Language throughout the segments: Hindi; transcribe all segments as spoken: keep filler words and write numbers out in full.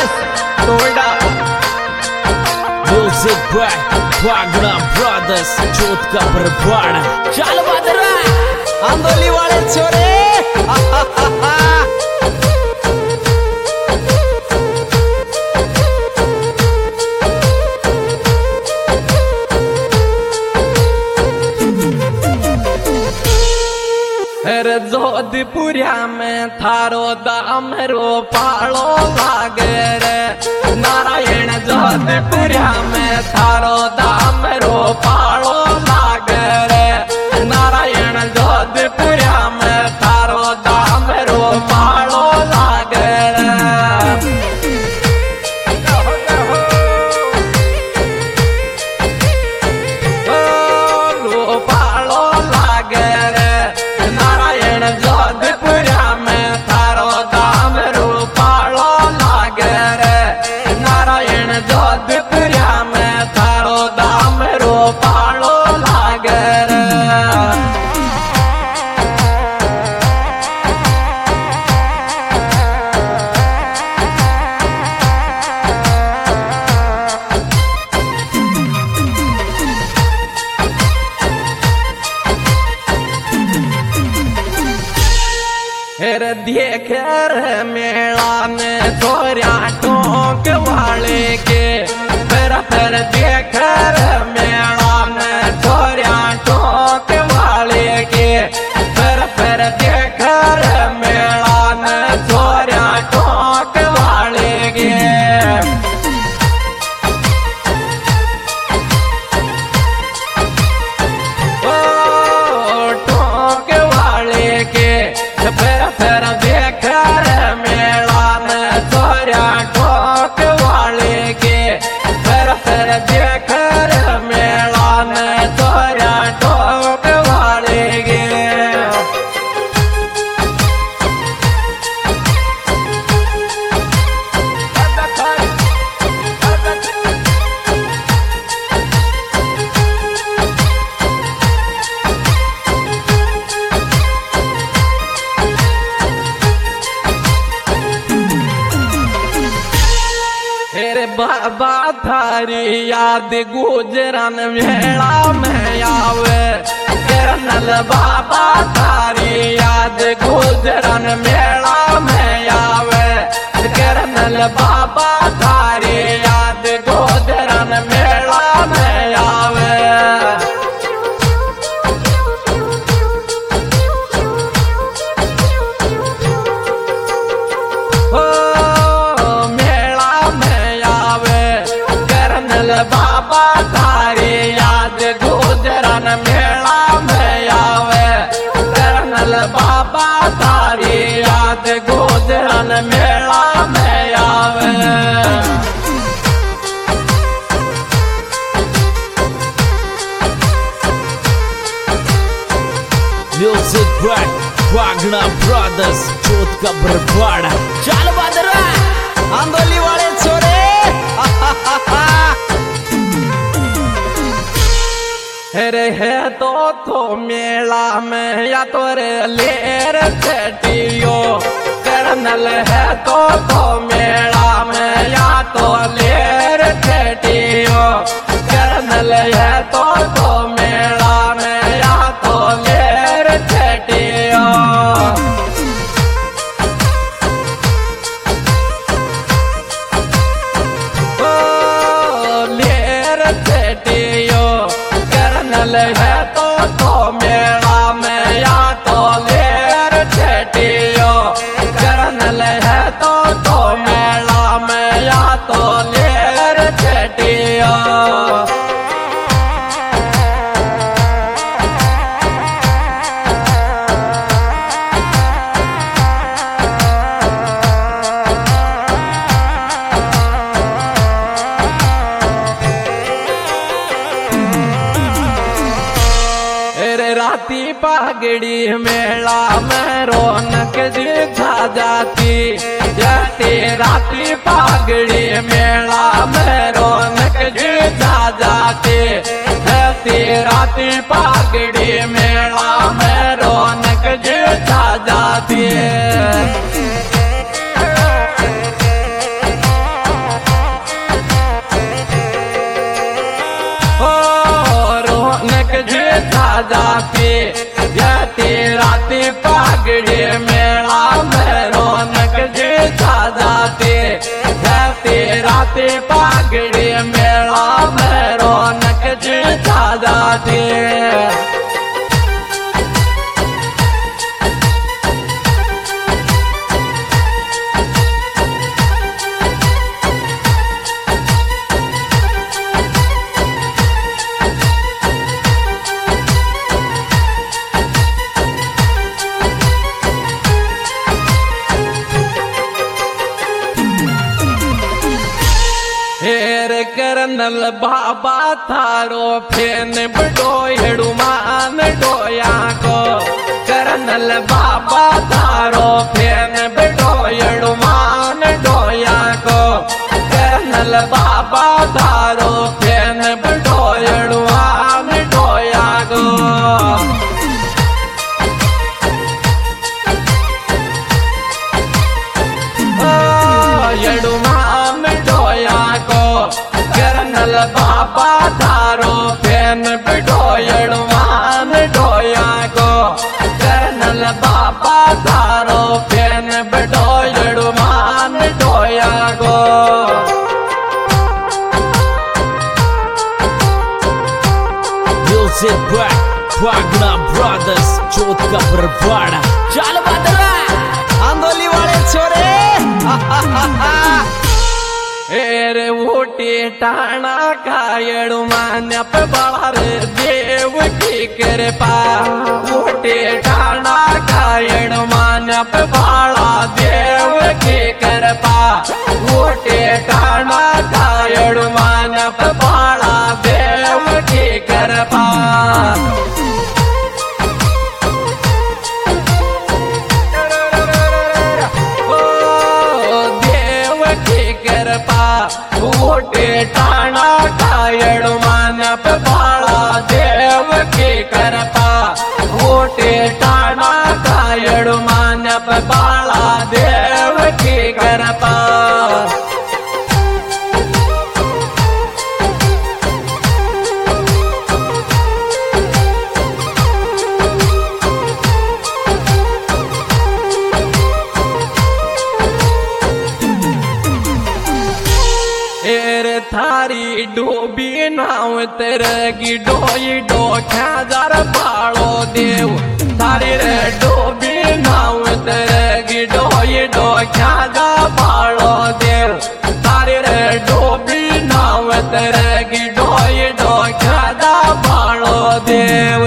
Brothers, Noida. Music by Wagner Brothers, जोत का बरबाड़ा। चल बदरा आंदोली वाले छोरे। अरे जोधपुरिया में थारो दाम रो पालो लागे रे नारायण। जोधपुरिया में थारो दाम रो पालो लागे रे नारायण। जोधपुरिया में थारो दाम रो पालो लागे रे। रो पालो लागे रे जोधपुरिया में थारो दाम रो पालो लागे रे नारायण। जोधपुरिया में थारो दाम रो पालो लागे रे। हेर देख रे मेला में छोरिया टोक वाले के फिर फिर देख रे मेला में छोरिया टोक वाले के फिर फिर देख रे मेला में छोरिया टोक वाले के। ओ टोक वाले के फिर फिर देख रे मेला में छोरिया टोक वाले के फिर फिर देख रे मेला में छोरिया टोक वाले के। बाबा थारी याद गुजरन मेला में आवे करनल। बाबा थारी याद गुजरन मेला में आवे करनल। बाबा थारी याद गुजरन मेला में आवे। बाबा थारी याद गुजरन मेला में आवे करनल। बाबा थारी याद गुजरन मेला में आवे। Music by Wagner Brothers, जोत का बरबाड़ा। चल बदरा आंदोली वाले छोरे। अरे है तो तो मेला में या तो रे लेर छटियो करनल। है तो तो मेला में या तो लेर छटियो करनल। है तो तो मेला में या तो लेर छटियो। ओ लेर छटियो है तो तो मेला में या तो लेर छटियो करनल। है तो तो मेला में या तो लेर छटियो। राती पगड़ी मेला में रौनक जी छा जाती। जाती राती पगड़ी मेला में रौनक जी छा जाती। जाती राती पगड़ी मेला में रौनक जी छा जाती। यती राती पागड़ी मेला में रौनक जी छा जाती यती राती पागड़ी मेला में रौनक जी छा जाती हेर करनल बाबा थारो फेन बडो हेडुमान डोया को करनल बाबा थारो फेन बडो हेडुमान डोया को करनल बाबा थारो फेन बडो हेडुमान डोया को हेडुमान डोया को करनल बाबा थारो फेन बिडो हेडुमान डोया को करनल बाबा थारो फेन बिडो हेडुमान डोया को Music Black Wagner Brothers जोत का बरवाड़ा चल बदला आंदोली वाले छोरे एरे वोटे टाणा कायड़ू मान्य पे बाहर देव की कृपा वोटे टाणा कायड़ू मान्य पे बाला देव की कृपा वोटे टाणा कायड़ू मान्य पे बाला देव की कृपा वोटे टाणा कायड़ मानप बाला देव की कृपा वोटे टाणा कायड़ मानप बाला देव की कृपा एरे थारी डोबी नाव तेरगी डोई डो ख्याजार बालो देव थारी रे डोबी नाव तेरगी डोई डो ख्याजा बालो देव थारी रे डोबी नाव तेरगी डोई डो ख्याजा बालो देव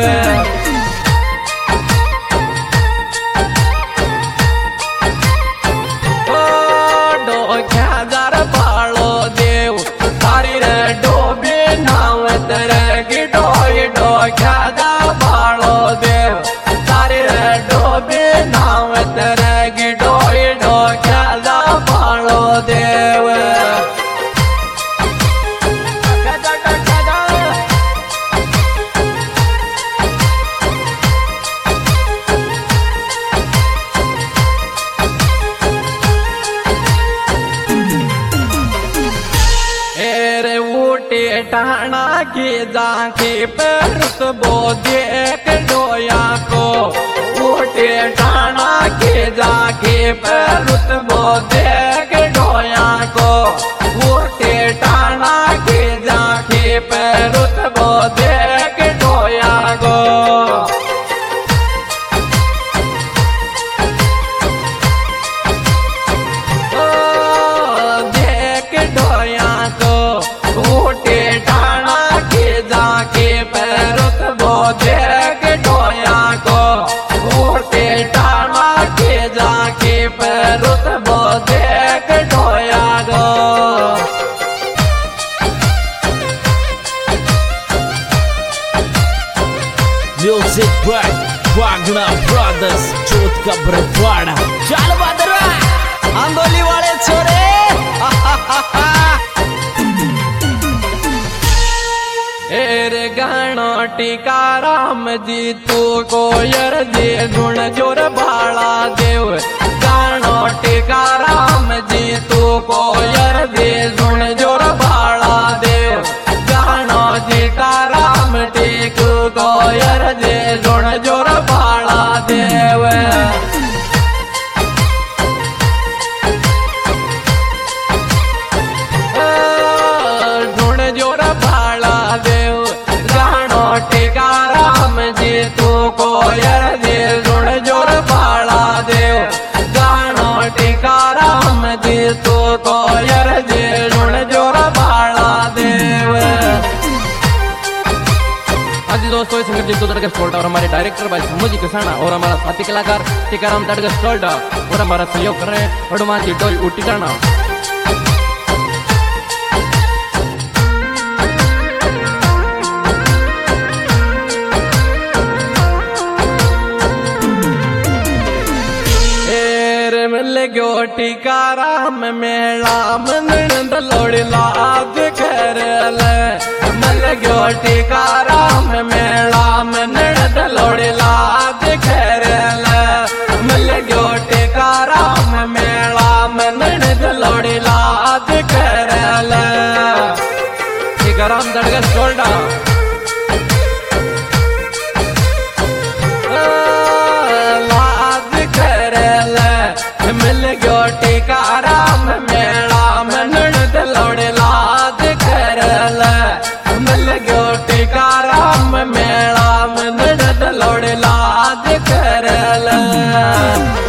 ख्यादा बालो देव तारे डोबे नाव तरगी डोई डो ख्यादा बालो देव एरे वोटे टाणा की जाके पेरुत बो देख डोया को वोटे टाणा के जाके पेरुत बो देख डोया को वोटे टाणा के जाके पेरुत बो देख डोया को देख डोया को वोटे टाणा के जाके पैरुत बो देख डोया को वोटे टाणा के जाके पैरुत बो देख डोया को Music Black Wagner Brothers जोत का बरवाड़ा चल बदला आंदोली वाले छोरे एरे गानो टीका राम जी तू कोयर दे गुण जोर भाला देव गानो टीका राम जी तू कोयर दे गुण जोर भाला देव गानो टीका राम टीकू कोयर दे गुण जोर शंकर जी तो तड़के स्टोल्ड और हमारे डायरेक्टर भाई समूजी किसाना और हमारा साथी कलाकार टीकाराम तड़के स्टोल्ड और हमारा सहयोग कर रहे हैं हनुमान जी डोई उठी करना। गयो टीकाराम मेला मन लोड़ी लाद खरल मल गयो टीकाराम मेला मन लोड़ी लाद खरल मल गयो टीकाराम मेला मन लोड़ी लाद खरल टीकाराम दड़गा सोल्डा मिल गयो टीकाराम मेला मन लोड़ी लाद करल मिल गयो टीकाराम मेला मन लोड़ी लाद करल।